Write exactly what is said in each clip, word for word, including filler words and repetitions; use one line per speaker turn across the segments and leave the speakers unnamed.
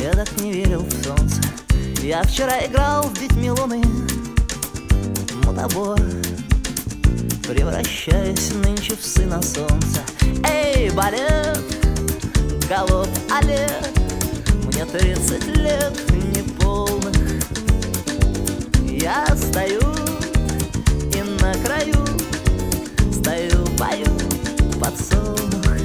Я так не верил в солнце. Я вчера играл с детьми луны мутабор, превращаясь нынче в сына солнца. Эй, балет, голубь Олег, мне тридцать лет неполных. Я стою и на краю стою, пою подсолнух.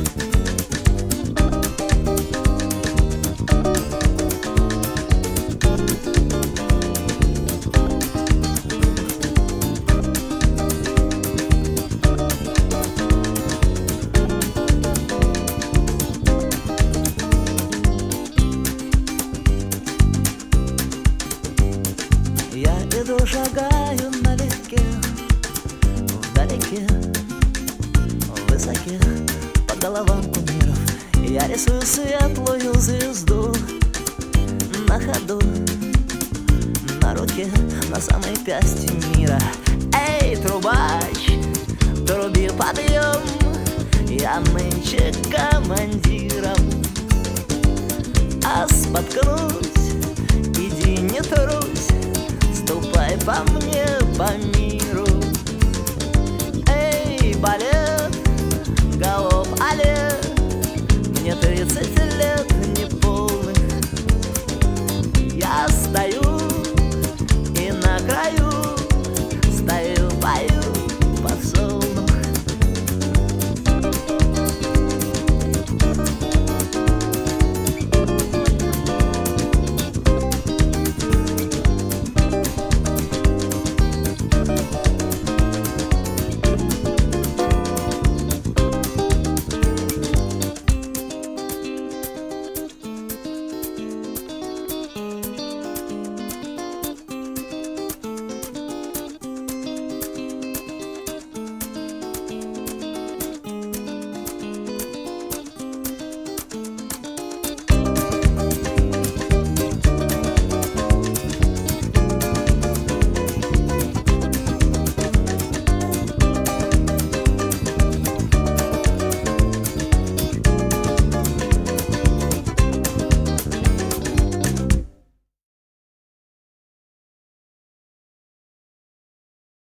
Я иду, шагаю налегке, вдалеке, высоке, по головам кумиров. Я рисую светлую звезду на ходу, на руке, на самой пясти мира. Эй, трубач, труби подъем, я нынче командиром. А споткнусь, иди не трусь, ступай по мне, по миру.